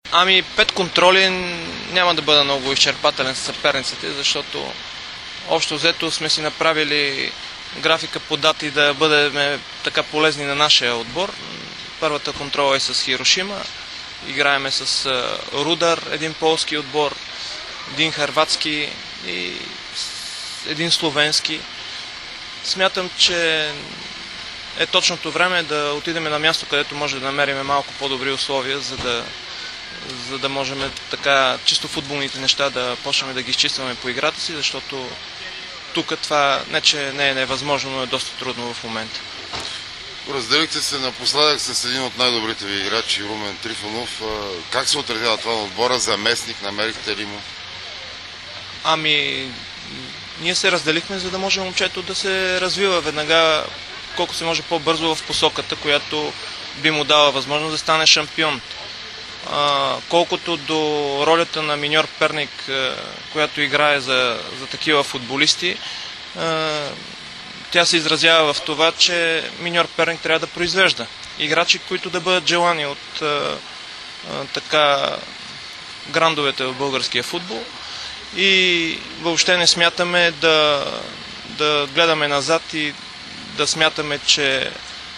Ами 5 контроли няма да бъда много изчерпателен с съперниците, защото общо взето сме си направили графика по дати да бъдем така полезни на нашия отбор. Първата контрола е с Хирошима, играеме с Рудар, един полски отбор, един хърватски и един словенски. Смятам, че е точното време да отидем на място, където може да намерим малко по-добри условия, за да можем така чисто футболните неща да почнем да ги изчистваме по играта си, защото тук това не че не е невъзможно, но е доста трудно в момента. Разделихте се напоследък с един от най-добрите ви играчи, Румен Трифонов. Как се отразява това на отбора? Заместник намерихте ли му? Ами, ние се разделихме, за да може момчето да се развива веднага, колко се може по-бързо в посоката, която би му дала възможност да стане шампион. Колкото до ролята на миньор Перник, която играе за такива футболисти, тя се изразява в това, че миньор Перник трябва да произвежда играчи, които да бъдат желани от така грандовете в българския футбол. И въобще не смятаме да гледаме назад и да смятаме, че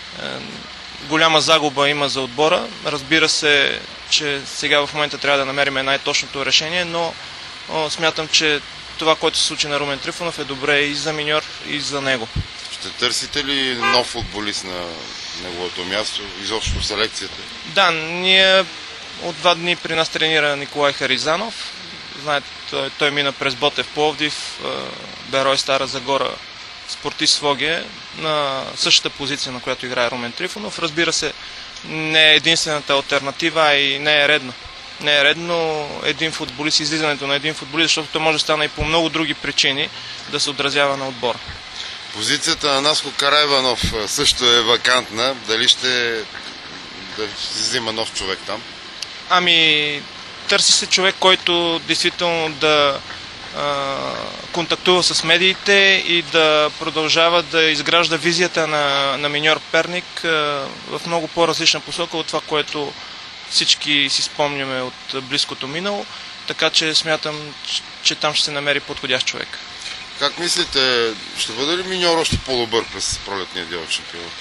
голяма загуба има за отбора. Разбира се, че сега в момента трябва да намерим най-точното решение, но смятам, че това, което се случи на Румен Трифонов, е добре и за миньор, и за него. Ще търсите ли нов футболист на неговото място, изобщо в селекцията? Да, ние от 2 дни при нас тренира Николай Харизанов. Знаете, той мина през Ботев Пловдив, Берой Стара Загора, Спортист Своге, на същата позиция, на която играе Румен Трифонов. Разбира се, не е единствената алтернатива, а и не е редно. Не е редно един футболист, излизането на един футболист, защото той може да стане и по много други причини да се отразява на отбора. Позицията на Наско Карайванов също е вакантна. Дали ще взима нов човек там? Ами, търси се човек, който действително да контактува с медиите и да продължава да изгражда визията на миньор Перник в много по-различна посока от това, което всички си спомняме от близкото минало, така че смятам, че там ще се намери подходящ човек. Как мислите, ще бъде ли миньор още по-добър през пролетния дял от шампионата?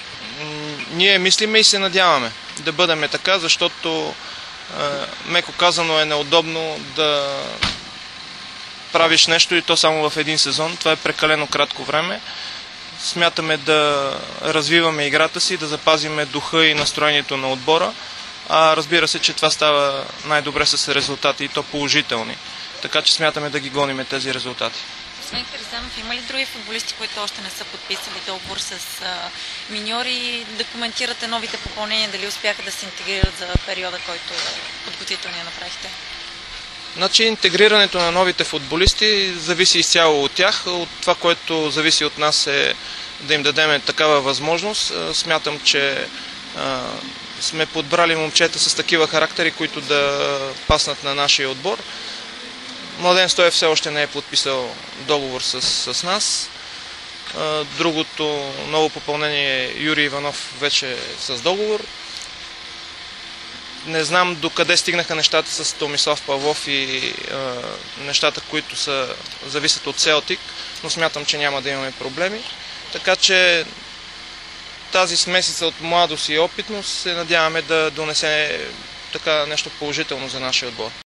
Ние мислиме и се надяваме да бъдем така, защото меко казано е неудобно да правиш нещо и то само в един сезон. Това е прекалено кратко време. Смятаме да развиваме играта си, да запазиме духа и настроението на отбора. Разбира се, че това става най-добре с резултати и то положителни. Така че смятаме да ги гоним тези резултати. Освен Харизанов, има ли други футболисти, които още не са подписали договор с миньори, да коментирате новите попълнения, дали успяха да се интегрират за периода, който подготвителния направихте? Значи интегрирането на новите футболисти зависи изцяло от тях. От това, което зависи от нас е да им дадем такава възможност. Смятам, че сме подбрали момчета с такива характери, които да паснат на нашия отбор. Младен Стоев все още не е подписал договор с нас. Другото ново попълнение е Юрий Иванов вече с договор. Не знам докъде стигнаха нещата с Томислав Павлов и нещата, които зависят от Селтик, но смятам, че няма да имаме проблеми. Така че тази смесица от младост и опитност се надяваме да донесе така нещо положително за нашия отбор.